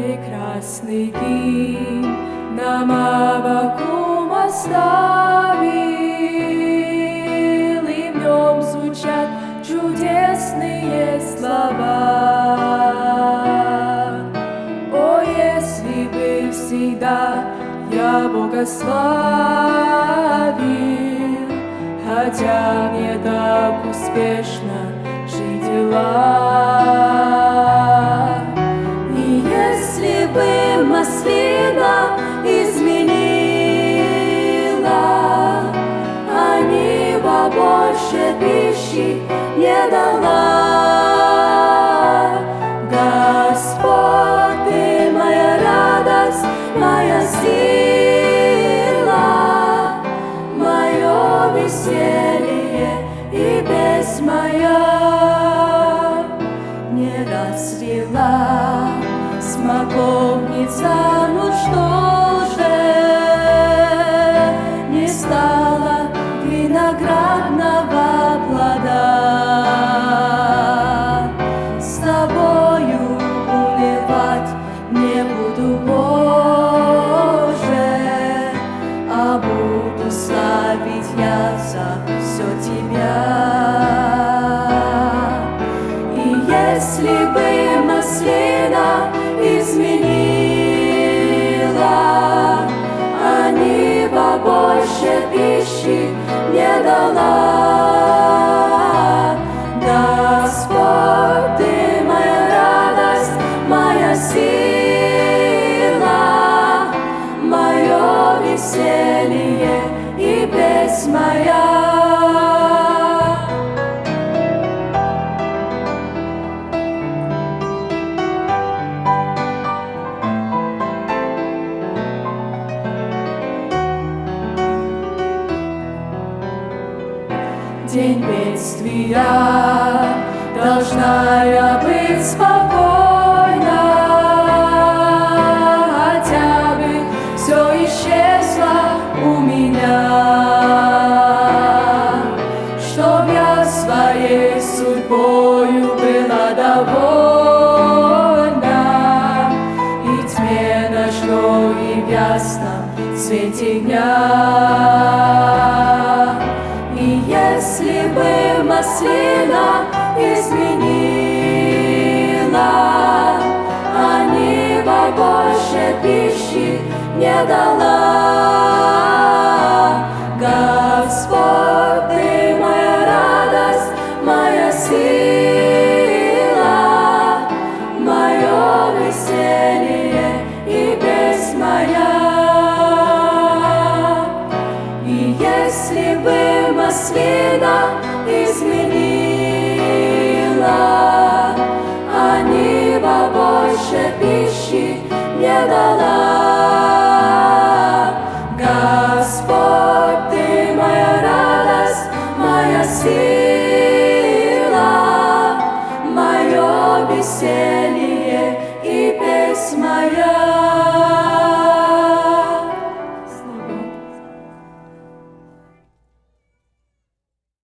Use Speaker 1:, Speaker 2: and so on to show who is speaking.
Speaker 1: прекрасный гимн нам Аввакум оставил, и в нем звучат чудесные слова. О, если бы всегда я Бога славил, хотя мне так успешно жить дела. И если бы маслина изменила, а нива больше пищи не дала. Господь, Ты моя радость, моя сила, мое веселье и без моя. Не расцвела смоковница, ну что же, не стало виноградного плода. С тобою унывать не буду, Боже, а буду славить я за все Тебя. И если бы маслина изменила, а нива больше пищи не дала. Господь, Ты моя радость, моя сила, мое веселье и без моя. День бедствия, должна я быть спокойна, хотя бы все исчезло у меня, чтоб я своей судьбою была довольна, и тьме ночной, и в ясном свете дня. И если бы маслина изменила, а нива больше пищи не дала. Господь, Ты моя радость, моя сила, мое веселье и без моя. И если бы маслина изменила, а нива больше пищи не дала.